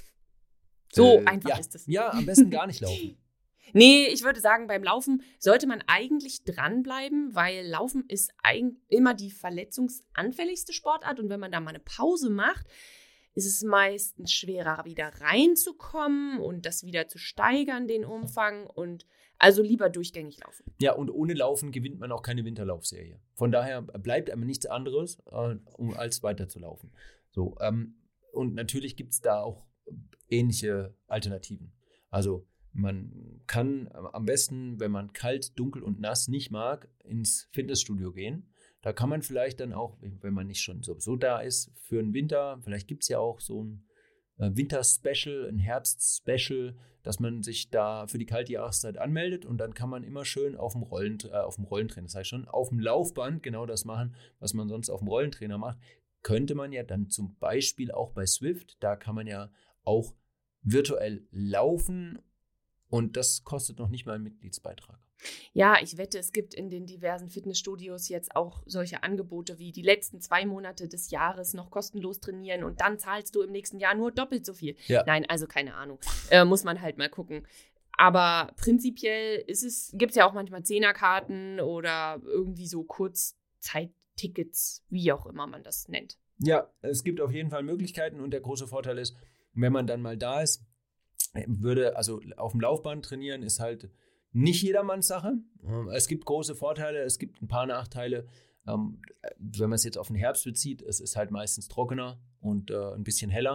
So Äh, einfach ja. ist es. Ja, am besten gar nicht laufen. Nee, ich würde sagen, beim Laufen sollte man eigentlich dranbleiben, weil Laufen ist eig- immer die verletzungsanfälligste Sportart und wenn man da mal eine Pause macht, ist es meistens schwerer, wieder reinzukommen und das wieder zu steigern, den Umfang, und also lieber durchgängig laufen. Ja, und ohne Laufen gewinnt man auch keine Winterlaufserie. Von daher bleibt einem nichts anderes, äh, um als weiterzulaufen. So, ähm, und natürlich gibt es da auch ähnliche Alternativen. Also man kann am besten, wenn man kalt, dunkel und nass nicht mag, ins Fitnessstudio gehen. Da kann man vielleicht dann auch, wenn man nicht schon sowieso da ist, für den Winter, vielleicht gibt es ja auch so ein äh, Winter-Special, ein Herbst-Special, dass man sich da für die kalte Jahreszeit anmeldet und dann kann man immer schön auf dem, Rollen, äh, auf dem Rollentrainer, das heißt schon, auf dem Laufband genau das machen, was man sonst auf dem Rollentrainer macht. Könnte man ja dann zum Beispiel auch bei Zwift, da kann man ja auch virtuell laufen und das kostet noch nicht mal einen Mitgliedsbeitrag. Ja, ich wette, es gibt in den diversen Fitnessstudios jetzt auch solche Angebote wie die letzten zwei Monate des Jahres noch kostenlos trainieren und dann zahlst du im nächsten Jahr nur doppelt so viel. Ja. Nein, also keine Ahnung. Äh, muss man halt mal gucken. Aber prinzipiell ist es, gibt es ja auch manchmal Zehnerkarten oder irgendwie so Kurzzeittickets, wie auch immer man das nennt. Ja, es gibt auf jeden Fall Möglichkeiten und der große Vorteil ist, wenn man dann mal da ist, würde, also auf dem Laufband trainieren ist halt nicht jedermanns Sache. Es gibt große Vorteile, es gibt ein paar Nachteile. Wenn man es jetzt auf den Herbst bezieht, es ist halt meistens trockener und äh, ein bisschen heller.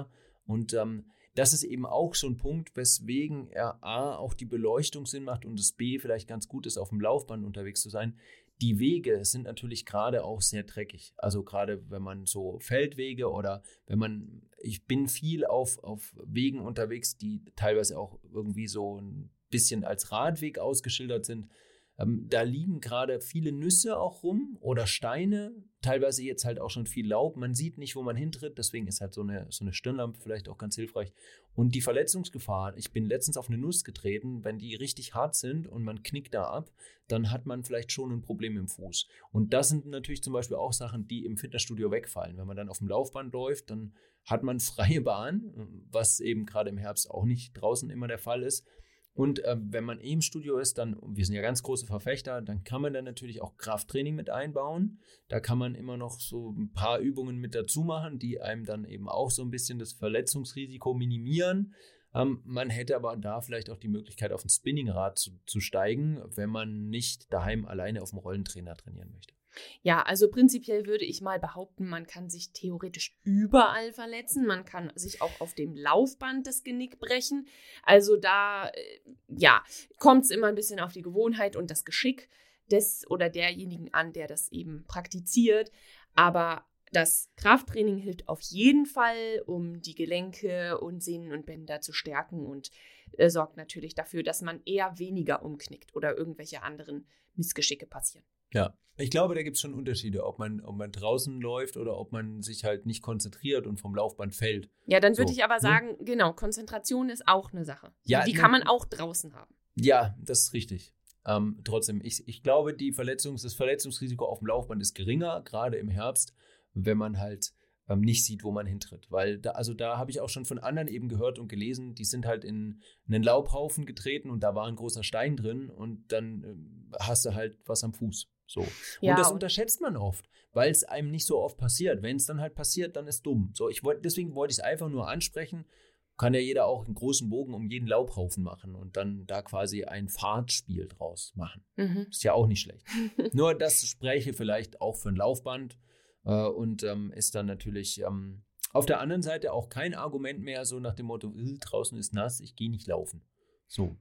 Und ähm, das ist eben auch so ein Punkt, weswegen er A, auch die Beleuchtung Sinn macht und es B, vielleicht ganz gut ist, auf dem Laufband unterwegs zu sein. Die Wege sind natürlich gerade auch sehr dreckig. Also gerade wenn man so Feldwege oder wenn man, ich bin viel auf, auf Wegen unterwegs, die teilweise auch irgendwie so ein bisschen als Radweg ausgeschildert sind. Ähm, da liegen gerade viele Nüsse auch rum oder Steine, teilweise jetzt halt auch schon viel Laub. Man sieht nicht, wo man hintritt, deswegen ist halt so eine, so eine Stirnlampe vielleicht auch ganz hilfreich. Und die Verletzungsgefahr, ich bin letztens auf eine Nuss getreten, wenn die richtig hart sind und man knickt da ab, dann hat man vielleicht schon ein Problem im Fuß. Und das sind natürlich zum Beispiel auch Sachen, die im Fitnessstudio wegfallen. Wenn man dann auf dem Laufband läuft, dann hat man freie Bahn, was eben gerade im Herbst auch nicht draußen immer der Fall ist. Und äh, wenn man eh im Studio ist, dann, wir sind ja ganz große Verfechter, dann kann man dann natürlich auch Krafttraining mit einbauen. Da kann man immer noch so ein paar Übungen mit dazu machen, die einem dann eben auch so ein bisschen das Verletzungsrisiko minimieren. Ähm, man hätte aber da vielleicht auch die Möglichkeit, auf ein Spinningrad zu, zu steigen, wenn man nicht daheim alleine auf dem Rollentrainer trainieren möchte. Ja, also prinzipiell würde ich mal behaupten, man kann sich theoretisch überall verletzen. Man kann sich auch auf dem Laufband das Genick brechen. Also da, ja, kommt es immer ein bisschen auf die Gewohnheit und das Geschick des oder derjenigen an, der das eben praktiziert. Aber das Krafttraining hilft auf jeden Fall, um die Gelenke und Sehnen und Bänder zu stärken und äh, sorgt natürlich dafür, dass man eher weniger umknickt oder irgendwelche anderen Missgeschicke passieren. Ja, ich glaube, da gibt es schon Unterschiede, ob man, ob man draußen läuft oder ob man sich halt nicht konzentriert und vom Laufband fällt. Ja, dann würde so, ich aber ne? sagen, genau, Konzentration ist auch eine Sache. Ja, die ne, kann man auch draußen haben. Ja, das ist richtig. Ähm, trotzdem, ich, ich glaube, die Verletzungs-, das Verletzungsrisiko auf dem Laufband ist geringer, gerade im Herbst, wenn man halt ähm, nicht sieht, wo man hintritt. Weil da, also da habe ich auch schon von anderen eben gehört und gelesen, die sind halt in einen Laubhaufen getreten und da war ein großer Stein drin und dann ähm, hast du halt was am Fuß. So. Ja, und das und unterschätzt man oft, weil es einem nicht so oft passiert. Wenn es dann halt passiert, dann ist dumm. So, ich wollt, deswegen wollte ich es einfach nur ansprechen. Kann ja jeder auch einen großen Bogen um jeden Laubhaufen machen und dann da quasi ein Fahrtspiel draus machen. Mhm. Ist ja auch nicht schlecht. Nur das spreche vielleicht auch für ein Laufband äh, und ähm, ist dann natürlich ähm, auf der anderen Seite auch kein Argument mehr so nach dem Motto, draußen ist nass, ich gehe nicht laufen. So,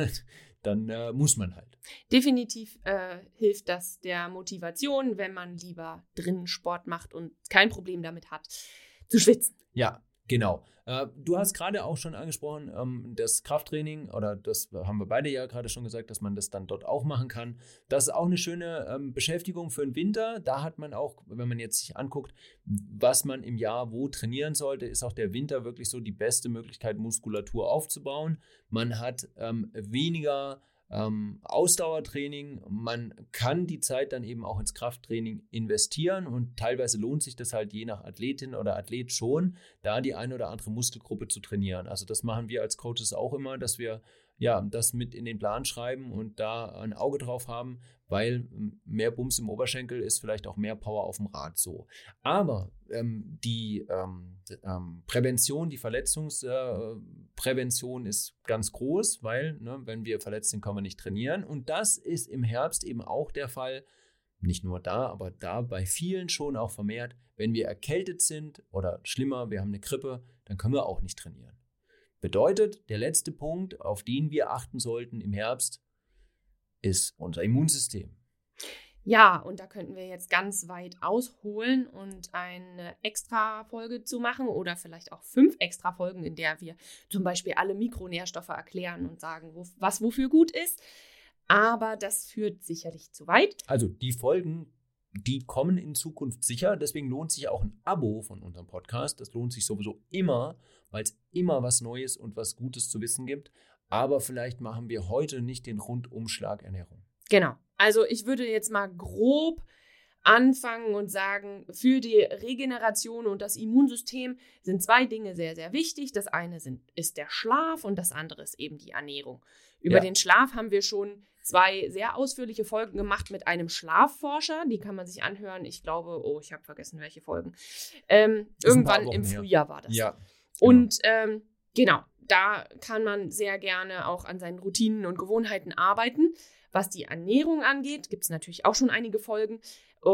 dann äh, muss man halt. Definitiv äh, hilft das der Motivation, wenn man lieber drinnen Sport macht und kein Problem damit hat, zu schwitzen. Ja, genau. Äh, du hast gerade auch schon angesprochen, ähm, das Krafttraining, oder das haben wir beide ja gerade schon gesagt, dass man das dann dort auch machen kann. Das ist auch eine schöne ähm, Beschäftigung für den Winter. Da hat man auch, wenn man jetzt sich anguckt, was man im Jahr wo trainieren sollte, ist auch der Winter wirklich so die beste Möglichkeit, Muskulatur aufzubauen. Man hat ähm, weniger Ähm, Ausdauertraining, man kann die Zeit dann eben auch ins Krafttraining investieren und teilweise lohnt sich das halt je nach Athletin oder Athlet schon, da die eine oder andere Muskelgruppe zu trainieren. Also das machen wir als Coaches auch immer, dass wir ja das mit in den Plan schreiben und da ein Auge drauf haben, weil mehr Bums im Oberschenkel ist vielleicht auch mehr Power auf dem Rad so. Aber ähm, die ähm, ähm, Prävention, die Verletzungsprävention äh, ist ganz groß, weil ne, wenn wir verletzt sind, können wir nicht trainieren. Und das ist im Herbst eben auch der Fall, nicht nur da, aber da bei vielen schon auch vermehrt, wenn wir erkältet sind oder schlimmer, wir haben eine Grippe, dann können wir auch nicht trainieren. Bedeutet, der letzte Punkt, auf den wir achten sollten im Herbst, ist unser Immunsystem. Ja, und da könnten wir jetzt ganz weit ausholen und eine extra Folge zu machen oder vielleicht auch fünf extra Folgen, in der wir zum Beispiel alle Mikronährstoffe erklären und sagen, wo, was wofür gut ist. Aber das führt sicherlich zu weit. Also die Folgen, die kommen in Zukunft sicher. Deswegen lohnt sich auch ein Abo von unserem Podcast. Das lohnt sich sowieso immer, weil es immer was Neues und was Gutes zu wissen gibt. Aber vielleicht machen wir heute nicht den Rundumschlag Ernährung. Genau. Also ich würde jetzt mal grob anfangen und sagen, für die Regeneration und das Immunsystem sind zwei Dinge sehr, sehr wichtig. Das eine sind, ist der Schlaf und das andere ist eben die Ernährung. Über ja. den Schlaf haben wir schon zwei sehr ausführliche Folgen gemacht mit einem Schlafforscher. Die kann man sich anhören. Ich glaube, oh, ich habe vergessen, welche Folgen. Ähm, irgendwann im Frühjahr war das. Ja. Genau. Und ähm, genau, da kann man sehr gerne auch an seinen Routinen und Gewohnheiten arbeiten. Was die Ernährung angeht, gibt es natürlich auch schon einige Folgen.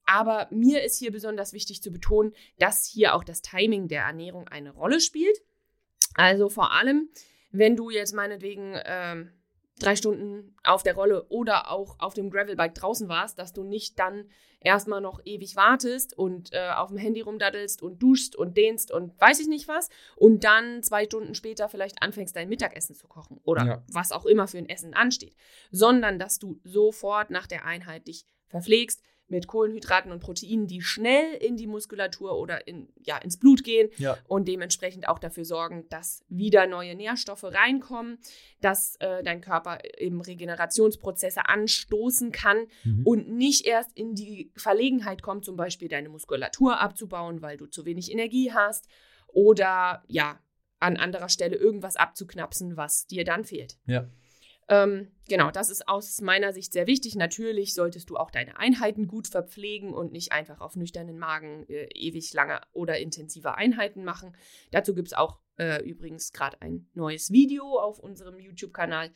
aber mir ist hier besonders wichtig zu betonen, dass hier auch das Timing der Ernährung eine Rolle spielt. Also vor allem, wenn du jetzt meinetwegen ähm, drei Stunden auf der Rolle oder auch auf dem Gravelbike draußen warst, dass du nicht dann erstmal noch ewig wartest und äh, auf dem Handy rumdaddelst und duschst und dehnst und weiß ich nicht was und dann zwei Stunden später vielleicht anfängst, dein Mittagessen zu kochen oder ja. was auch immer für ein Essen ansteht, sondern dass du sofort nach der Einheit dich verpflegst mit Kohlenhydraten und Proteinen, die schnell in die Muskulatur oder in, ja, ins Blut gehen ja. und dementsprechend auch dafür sorgen, dass wieder neue Nährstoffe reinkommen, dass äh, dein Körper eben Regenerationsprozesse anstoßen kann mhm. und nicht erst in die Verlegenheit kommt, zum Beispiel deine Muskulatur abzubauen, weil du zu wenig Energie hast oder ja, an anderer Stelle irgendwas abzuknapsen, was dir dann fehlt. Ja. Ähm, genau, das ist aus meiner Sicht sehr wichtig. Natürlich solltest du auch deine Einheiten gut verpflegen und nicht einfach auf nüchternen Magen äh, ewig lange oder intensive Einheiten machen. Dazu gibt es auch äh, übrigens gerade ein neues Video auf unserem YouTube-Kanal,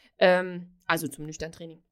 ähm, also zum Nüchterntraining.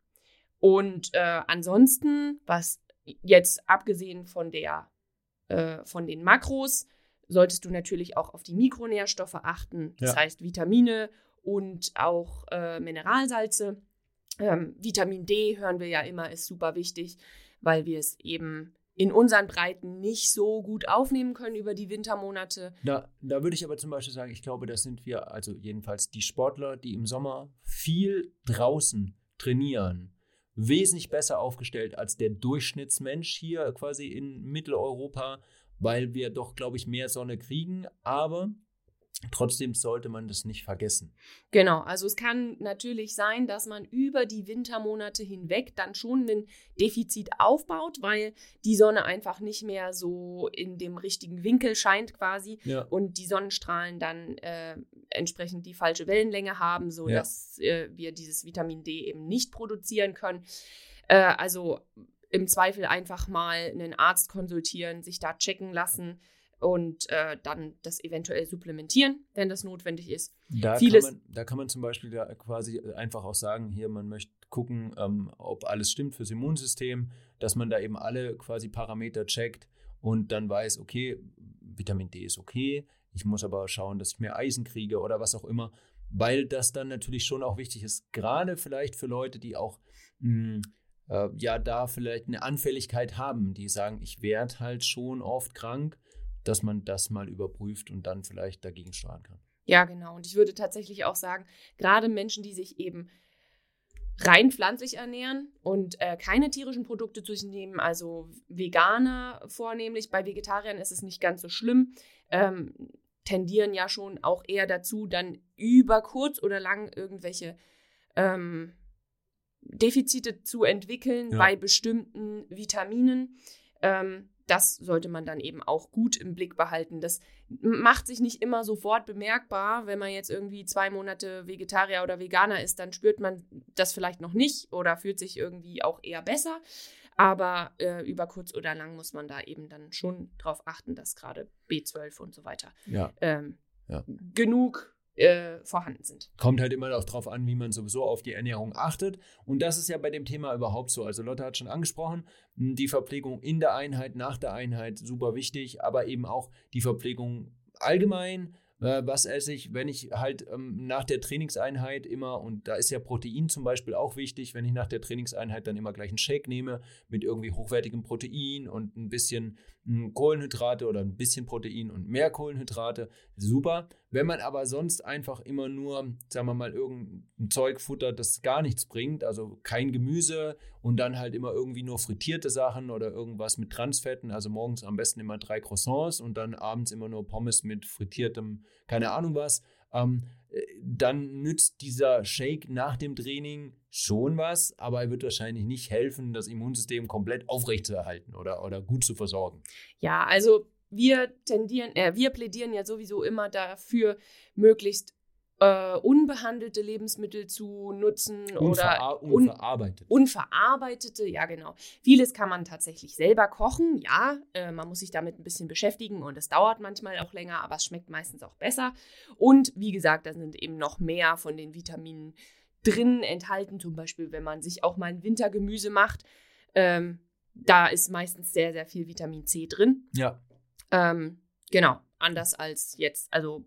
Und äh, ansonsten, was jetzt abgesehen von der, äh, von den Makros, solltest du natürlich auch auf die Mikronährstoffe achten. Das ja. heißt Vitamine und auch äh, Mineralsalze. Ähm, Vitamin D, hören wir ja immer, ist super wichtig, weil wir es eben in unseren Breiten nicht so gut aufnehmen können über die Wintermonate. Da, da würde ich aber zum Beispiel sagen, ich glaube, das sind wir, also jedenfalls die Sportler, die im Sommer viel draußen trainieren, wesentlich besser aufgestellt als der Durchschnittsmensch hier quasi in Mitteleuropa, weil wir doch, glaube ich, mehr Sonne kriegen, aber trotzdem sollte man das nicht vergessen. Genau, also es kann natürlich sein, dass man über die Wintermonate hinweg dann schon ein Defizit aufbaut, weil die Sonne einfach nicht mehr so in dem richtigen Winkel scheint quasi ja. und die Sonnenstrahlen dann äh, entsprechend die falsche Wellenlänge haben, sodass ja. äh, wir dieses Vitamin D eben nicht produzieren können. Äh, also im Zweifel einfach mal einen Arzt konsultieren, sich da checken lassen, und äh, dann das eventuell supplementieren, wenn das notwendig ist. Da, Vieles kann, man, da kann man zum Beispiel da quasi einfach auch sagen, hier, man möchte gucken, ähm, ob alles stimmt fürs Immunsystem, dass man da eben alle quasi Parameter checkt und dann weiß, okay, Vitamin D ist okay, ich muss aber schauen, dass ich mehr Eisen kriege oder was auch immer, weil das dann natürlich schon auch wichtig ist, gerade vielleicht für Leute, die auch mh, äh, ja da vielleicht eine Anfälligkeit haben, die sagen, ich werde halt schon oft krank, dass man das mal überprüft und dann vielleicht dagegen steuern kann. Ja, genau. Und ich würde tatsächlich auch sagen, gerade Menschen, die sich eben rein pflanzlich ernähren und äh, keine tierischen Produkte zu sich nehmen, also Veganer vornehmlich, bei Vegetariern ist es nicht ganz so schlimm, ähm, tendieren ja schon auch eher dazu, dann über kurz oder lang irgendwelche ähm, Defizite zu entwickeln ja. bei bestimmten Vitaminen. Ähm, Das sollte man dann eben auch gut im Blick behalten. Das macht sich nicht immer sofort bemerkbar. Wenn man jetzt irgendwie zwei Monate Vegetarier oder Veganer ist, dann spürt man das vielleicht noch nicht oder fühlt sich irgendwie auch eher besser. Aber äh, über kurz oder lang muss man da eben dann schon drauf achten, dass gerade B zwölf und so weiter ja. Ähm, ja. genug Äh, vorhanden sind. Kommt halt immer auch drauf an, wie man sowieso auf die Ernährung achtet. Und das ist ja bei dem Thema überhaupt so. Also Lotte hat schon angesprochen, die Verpflegung in der Einheit, nach der Einheit, super wichtig, aber eben auch die Verpflegung allgemein. Äh, was esse ich, wenn ich halt ähm, nach der Trainingseinheit immer, und da ist ja Protein zum Beispiel auch wichtig, wenn ich nach der Trainingseinheit dann immer gleich einen Shake nehme mit irgendwie hochwertigem Protein und ein bisschen mh, Kohlenhydrate oder ein bisschen Protein und mehr Kohlenhydrate, super. Wenn man aber sonst einfach immer nur, sagen wir mal, irgendein Zeug futtert, das gar nichts bringt, also kein Gemüse und dann halt immer irgendwie nur frittierte Sachen oder irgendwas mit Transfetten, also morgens am besten immer drei Croissants und dann abends immer nur Pommes mit frittiertem, keine Ahnung was, ähm, dann nützt dieser Shake nach dem Training schon was, aber er wird wahrscheinlich nicht helfen, das Immunsystem komplett aufrechtzuerhalten oder, oder gut zu versorgen. Ja, also wir tendieren, äh, wir plädieren ja sowieso immer dafür, möglichst äh, unbehandelte Lebensmittel zu nutzen Unverar- oder un- unverarbeitet. unverarbeitete, ja genau. Vieles kann man tatsächlich selber kochen, ja, äh, man muss sich damit ein bisschen beschäftigen und es dauert manchmal auch länger, aber es schmeckt meistens auch besser. Und wie gesagt, da sind eben noch mehr von den Vitaminen drin enthalten, zum Beispiel, wenn man sich auch mal ein Wintergemüse macht, ähm, da ist meistens sehr, sehr viel Vitamin C drin. Ja. Ähm, genau, anders als jetzt, also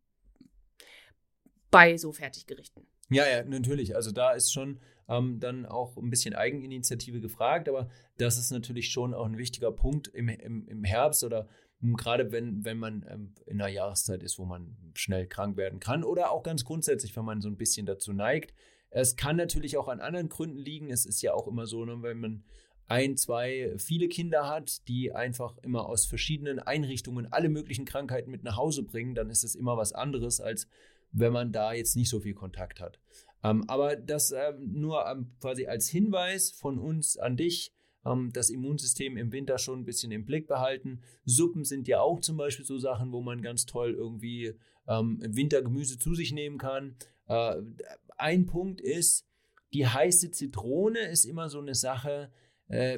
bei so Fertiggerichten. Ja, ja, natürlich. Also da ist schon ähm, dann auch ein bisschen Eigeninitiative gefragt, aber das ist natürlich schon auch ein wichtiger Punkt im, im, im Herbst oder ähm, gerade wenn, wenn man ähm, in einer Jahreszeit ist, wo man schnell krank werden kann oder auch ganz grundsätzlich, wenn man so ein bisschen dazu neigt. Es kann natürlich auch an anderen Gründen liegen. Es ist ja auch immer so, ne, wenn man ein, zwei, viele Kinder hat, die einfach immer aus verschiedenen Einrichtungen alle möglichen Krankheiten mit nach Hause bringen, dann ist es immer was anderes, als wenn man da jetzt nicht so viel Kontakt hat. Ähm, aber das äh, nur ähm, quasi als Hinweis von uns an dich, ähm, das Immunsystem im Winter schon ein bisschen im Blick behalten. Suppen sind ja auch zum Beispiel so Sachen, wo man ganz toll irgendwie ähm, im Winter Gemüse zu sich nehmen kann. Äh, ein Punkt ist, die heiße Zitrone ist immer so eine Sache, äh,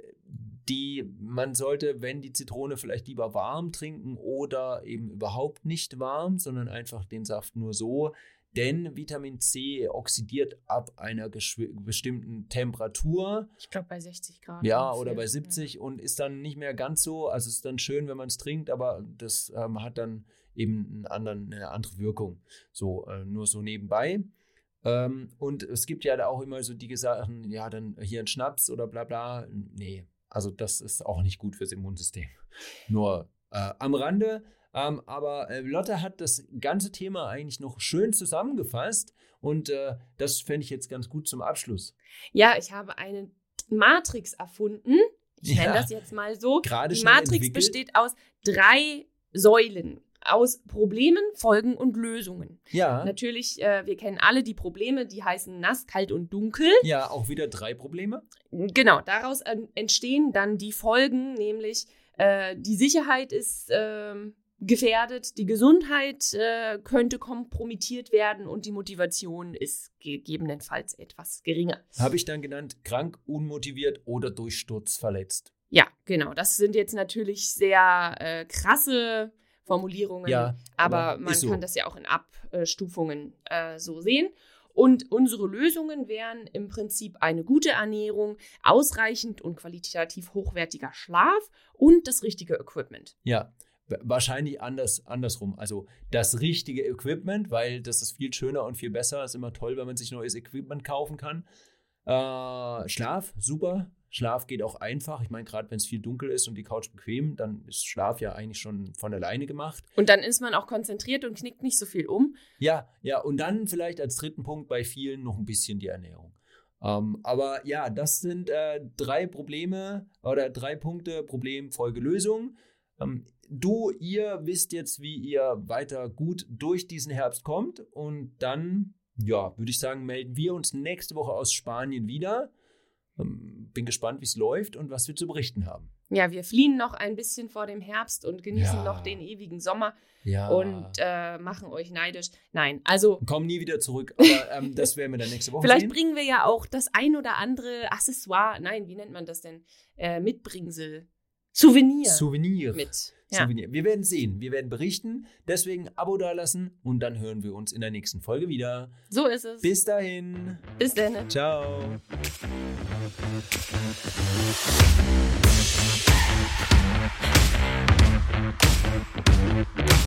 die man sollte, wenn die Zitrone vielleicht lieber warm trinken oder eben überhaupt nicht warm, sondern einfach den Saft nur so, denn Vitamin C oxidiert ab einer geschw- bestimmten Temperatur. Ich glaube bei sechzig Grad. Ja, ungefähr. oder bei siebzig und ist dann nicht mehr ganz so, also ist dann schön, wenn man es trinkt, aber das ähm, hat dann eben einen anderen, eine andere Wirkung, so äh, nur so nebenbei. Ähm, und es gibt ja da auch immer so die Sachen, ja, dann hier ein Schnaps oder bla bla, nee. Also das ist auch nicht gut fürs Immunsystem. Nur äh, am Rande. Ähm, aber äh, Lotte hat das ganze Thema eigentlich noch schön zusammengefasst. Und äh, das fände ich jetzt ganz gut zum Abschluss. Ja, ich habe eine Matrix erfunden. Ich nenne Ja, das jetzt mal so. gerade Die schnell Matrix entwickelt. besteht aus drei Säulen. Aus Problemen, Folgen und Lösungen. Ja, Natürlich, äh, wir kennen alle die Probleme, die heißen nass, kalt und dunkel. ja, auch wieder drei Probleme. Genau, daraus äh, entstehen dann die Folgen, nämlich äh, die Sicherheit ist ähm, gefährdet, die Gesundheit äh, könnte kompromittiert werden und die Motivation ist gegebenenfalls etwas geringer. Habe ich dann genannt, krank, unmotiviert oder durch Sturz verletzt. Ja, genau, das sind jetzt natürlich sehr äh, krasse Formulierungen, Ja, aber, aber man ist so. kann das ja auch in Abstufungen äh, so sehen. Und unsere Lösungen wären im Prinzip eine gute Ernährung, ausreichend und qualitativ hochwertiger Schlaf und das richtige Equipment. Ja, w- wahrscheinlich anders, andersrum. Also das richtige Equipment, weil das ist viel schöner und viel besser. Ist immer toll, wenn man sich neues Equipment kaufen kann. Äh, Schlaf, super. Schlaf geht auch einfach. Ich meine, gerade wenn es viel dunkel ist und die Couch bequem, dann ist Schlaf ja eigentlich schon von alleine gemacht. Und dann ist man auch konzentriert und knickt nicht so viel um. Ja, ja, und dann vielleicht als dritten Punkt bei vielen noch ein bisschen die Ernährung. Ähm, aber ja, das sind äh, drei Probleme oder drei Punkte, Problem, Folge, Lösung. Ähm, du, ihr wisst jetzt, wie ihr weiter gut durch diesen Herbst kommt und dann, ja, würde ich sagen, melden wir uns nächste Woche aus Spanien wieder. Ähm, bin gespannt, wie es läuft und was wir zu berichten haben. Ja, wir fliehen noch ein bisschen vor dem Herbst und genießen Ja. noch den ewigen Sommer Ja. und äh, machen euch neidisch. Nein, also Kommen nie wieder zurück, aber ähm, das werden wir dann nächste Woche vielleicht sehen. bringen wir ja auch das ein oder andere Accessoire, nein, wie nennt man das denn? Äh, Mitbringsel, Souvenir Souvenir. mit. Ja. Souvenir. Wir werden sehen, wir werden berichten. Deswegen Abo dalassen und dann hören wir uns in der nächsten Folge wieder. So ist es. Bis dahin. Bis dann. Ciao.